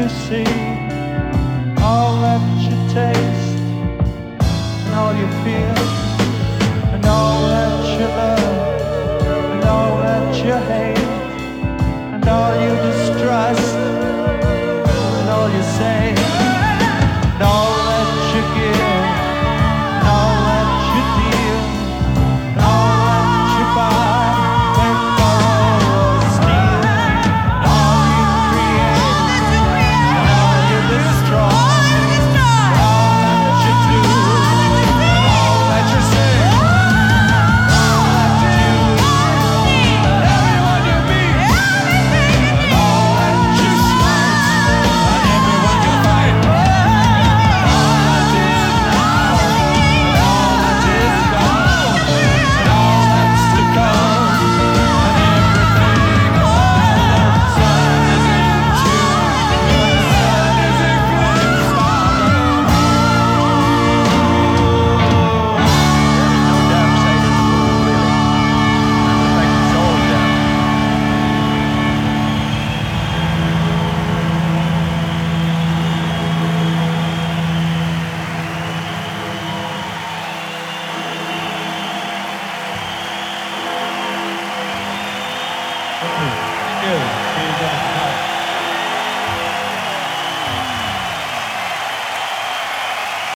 you see, all that you taste, and all you feel, and all that you love, and all that you hate, and all you destroy.